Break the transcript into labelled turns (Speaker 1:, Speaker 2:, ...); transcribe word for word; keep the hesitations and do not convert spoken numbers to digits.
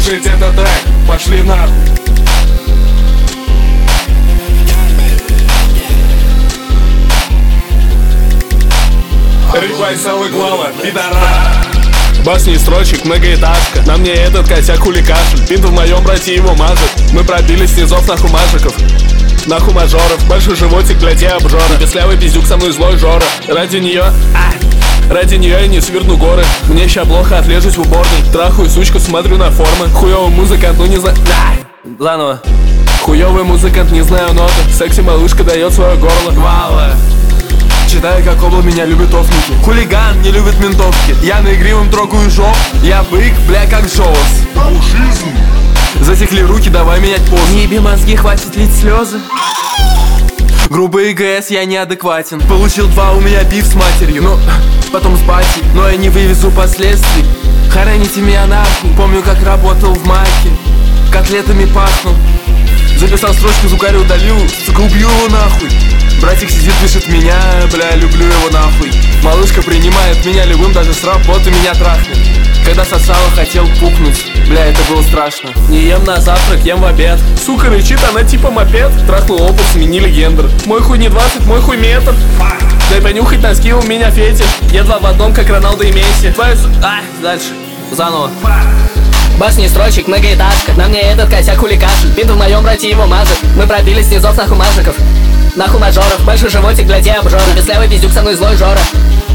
Speaker 1: слушать этот трек. Пошли нахуй. Реквай целый глава, пидора.
Speaker 2: Басни и строчек, многоэтажка. На мне этот косяк хуликашен. Пинт в моем брате его мажет. Мы пробились с низов нахуй мажиков, нахуй мажоров. Большой животик для тебя обжора. Песлявый пиздюк со мной злой Жора. Ради нее, а, ради нее я не сверну горы. Мне ща плохо, отлежусь в уборной. Трахаю сучку, смотрю на формы. Хуёвый музыкант, ну не знаю. Заново. Хуёвый музыкант, не знаю ноты. Секси малышка дает свое горло. Вала. Читаю, как обла меня любят офники. Хулиган не любит ментовки. Я на игривом трогаю жоп. Я бык, бля, как Джоус. Затекли руки, давай менять позу. Не еби мозги, хватит лить слезы. Грубый ГС, я неадекватен. Получил два, у меня биф с матерью. Ну, потом с батей, но я не вывезу последствий. Хороните меня нахуй. Помню, как работал в Маке, котлетами пахнул. Записал строчку, звукарь удалил. Сука, убью его нахуй. Братик сидит, пишет меня, бля, люблю его нахуй. Малышка принимает меня любым, даже с работы меня трахнет. Когда сосала, хотел пукнуть, бля, это было страшно. Не ем на завтрак, ем в обед. Сука рычит, она типа мопед. Трахнул опыт, сменили гендер. Мой хуй не двадцать, мой хуй метр. Дай понюхать носки, у меня фетиш. Я два в одном, как Роналдо и Месси. Твоя су... А, дальше, заново.
Speaker 3: Басни строчек, многоэтажка. На мне этот косяк хуликашен. Пинт в моем брате его мажет. Мы пробились с низов нахуй мажиков, нахуй мажоров. Большой животик для тебя обжора. Песлявый пиздюк со мной злой Жора.